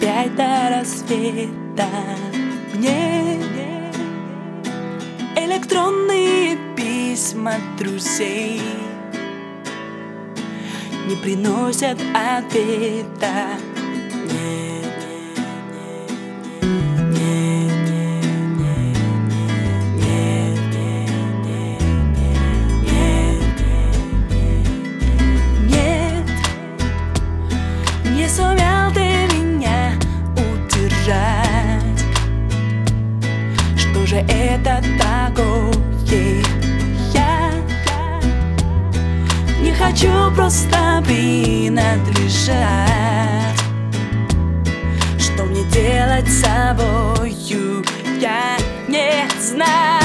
опять до рассвета. Мне электронные письма друзей не приносят ответа. Не сумел ты меня удержать. Что же это такое? Я не хочу просто принадлежать. Что мне делать с собою, я не знаю.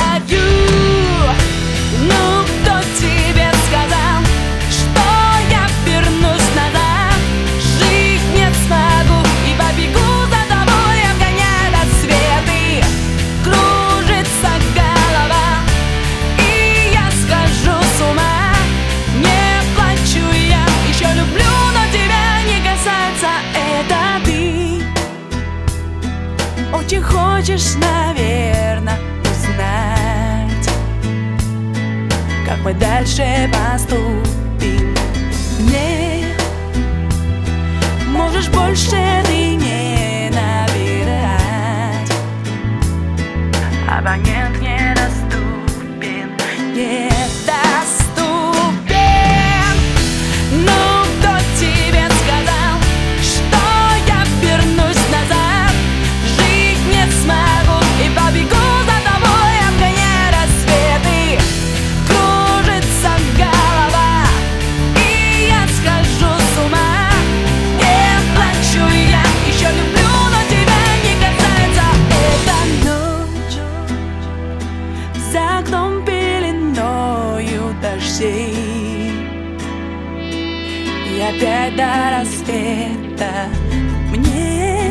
Ну, кто тебе сказал, что я вернусь назад? Жить не смогу и побегу за тобой, обгоняя рассветы. Кружится голова, и я схожу с ума. Не плачу я, еще люблю, но тебя не касается. Это ты очень хочешь, наверное, узнать, как мы дальше поступим. Не можешь больше ты не набирать. Абонент недоступен, недоступен. Ну, кто тебе сказал, что я вернусь назад? Жить не смогу и побегу за тобой, обгоняя рассветы. Кружится голова, и я схожу с ума. Не плачу я, еще люблю, но тебя не касается. Эта ночь за окном пеленою дождей, и опять до рассвета. Мне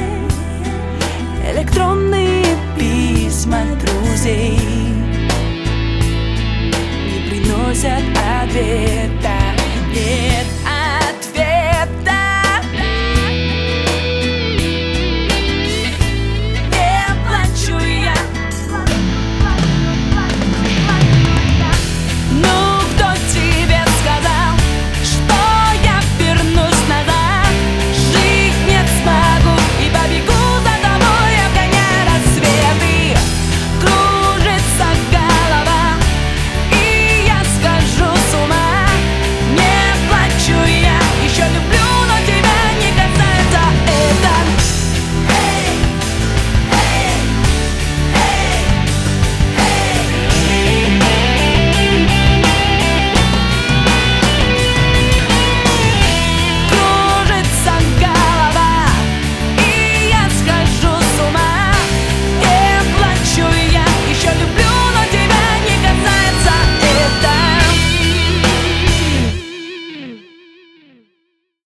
электронные письма друзей не приносят ответа.